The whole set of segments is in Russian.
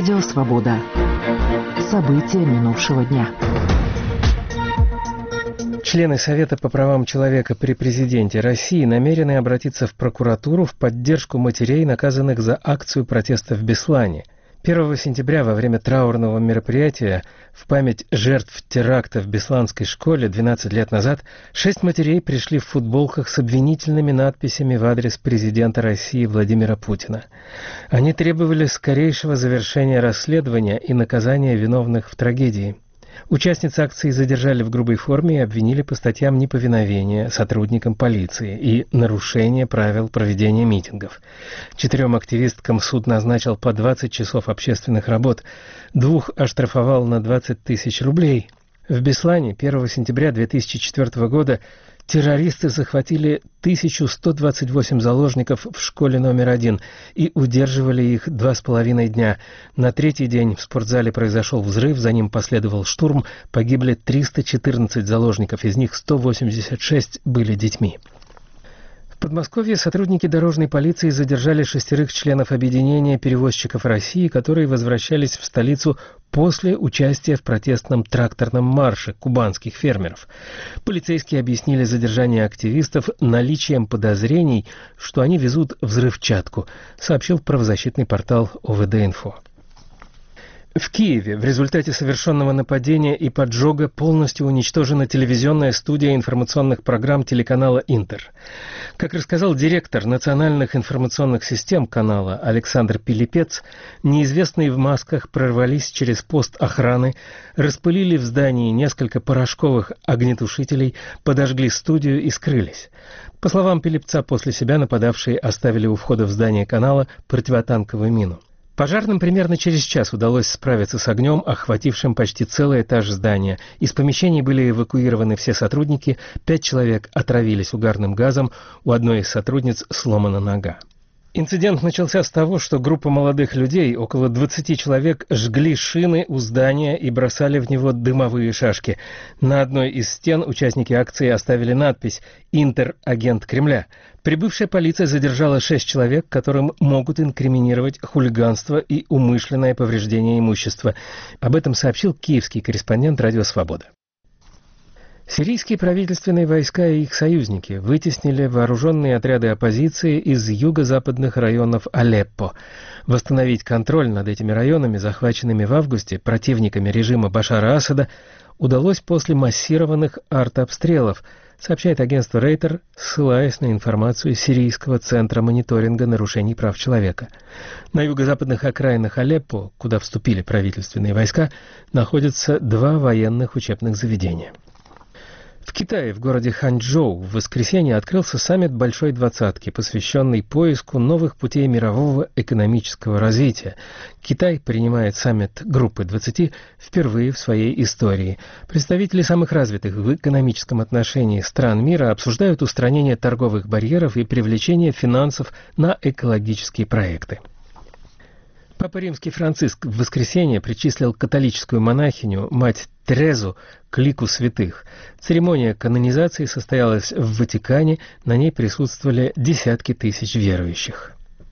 Радио «Свобода». События минувшего дня. Члены Совета по правам человека при президенте России намерены обратиться в прокуратуру в поддержку матерей, наказанных за акцию протеста в Беслане. 1 сентября во время траурного мероприятия в память жертв теракта в бесланской школе 12 лет назад 6 матерей пришли в футболках с обвинительными надписями в адрес президента России Владимира Путина. Они требовали скорейшего завершения расследования и наказания виновных в трагедии. Участниц акции задержали в грубой форме и обвинили по статьям неповиновения сотрудникам полиции и нарушения правил проведения митингов. 4 активисткам суд назначил по 20 часов общественных работ, 2 оштрафовал на 20 тысяч рублей. В Беслане 1 сентября 2004 года террористы захватили 1128 заложников в школе номер 1 и удерживали их 2,5 дня. На 3-й день в спортзале произошел взрыв, за ним последовал штурм, погибли 314 заложников, из них 186 были детьми. В Подмосковье сотрудники дорожной полиции задержали 6 членов объединения перевозчиков России, которые возвращались в столицу после участия в протестном тракторном марше кубанских фермеров. Полицейские объяснили задержание активистов наличием подозрений, что они везут взрывчатку, сообщил правозащитный портал ОВД-Инфо. В Киеве в результате совершенного нападения и поджога полностью уничтожена телевизионная студия информационных программ телеканала «Интер». Как рассказал директор национальных информационных систем канала Александр Пилипец, неизвестные в масках прорвались через пост охраны, распылили в здании несколько порошковых огнетушителей, подожгли студию и скрылись. По словам Пилипца, после себя нападавшие оставили у входа в здание канала противотанковую мину. Пожарным примерно через час удалось справиться с огнем, охватившим почти целый этаж здания. Из помещений были эвакуированы все сотрудники, 5 человек отравились угарным газом, у одной из сотрудниц сломана нога. Инцидент начался с того, что группа молодых людей, около 20 человек, жгли шины у здания и бросали в него дымовые шашки. На одной из стен участники акции оставили надпись «Интер – агент Кремля». Прибывшая полиция задержала 6 человек, которым могут инкриминировать хулиганство и умышленное повреждение имущества. Об этом сообщил киевский корреспондент «Радио Свобода». Сирийские правительственные войска и их союзники вытеснили вооруженные отряды оппозиции из юго-западных районов Алеппо. Восстановить контроль над этими районами, захваченными в августе противниками режима Башара Асада, удалось после массированных артобстрелов, сообщает агентство Рейтер, ссылаясь на информацию Сирийского центра мониторинга нарушений прав человека. На юго-западных окраинах Алеппо, куда вступили правительственные войска, находятся 2 военных учебных заведения. В Китае, в городе Ханчжоу, в воскресенье открылся саммит Большой Двадцатки, посвященный поиску новых путей мирового экономического развития. Китай принимает саммит Группы 20 впервые в своей истории. Представители самых развитых в экономическом отношении стран мира обсуждают устранение торговых барьеров и привлечение финансов на экологические проекты. Папа Римский Франциск в воскресенье причислил католическую монахиню, мать Терезу, к лику святых. Церемония канонизации состоялась в Ватикане, на ней присутствовали десятки тысяч верующих.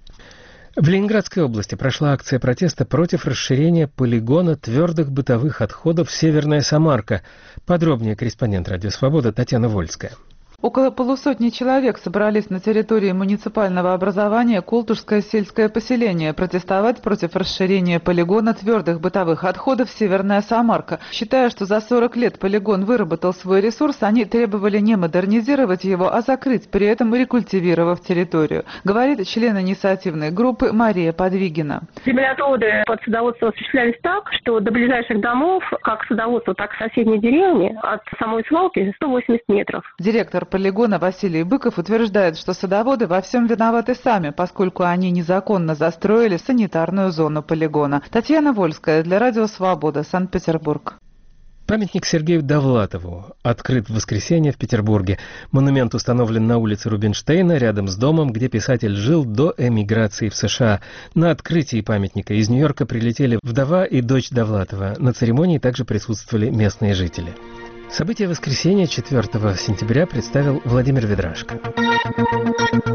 В Ленинградской области прошла акция протеста против расширения полигона твердых бытовых отходов «Северная Самарка». Подробнее корреспондент «Радио Свобода» Татьяна Вольская. Около полусотни человек собрались на территории муниципального образования Колтушское сельское поселение протестовать против расширения полигона твердых бытовых отходов «Северная Самарка». Считая, что за 40 лет полигон выработал свой ресурс, они требовали не модернизировать его, а закрыть, при этом рекультивировав территорию, говорит член инициативной группы Мария Подвигина. Землеотводы под садоводство осуществлялись так, что до ближайших домов, как садоводство, так и соседней деревни, от самой свалки 180 метров. Директор полигона Василий Быков утверждает, что садоводы во всем виноваты сами, поскольку они незаконно застроили санитарную зону полигона. Татьяна Вольская для Радио Свобода, Санкт-Петербург. Памятник Сергею Довлатову открыт в воскресенье в Петербурге. Монумент установлен на улице Рубинштейна, рядом с домом, где писатель жил до эмиграции в США. На открытии памятника из Нью-Йорка прилетели вдова и дочь Довлатова. На церемонии также присутствовали местные жители. События воскресенья 4 сентября представил Владимир Ведрашко.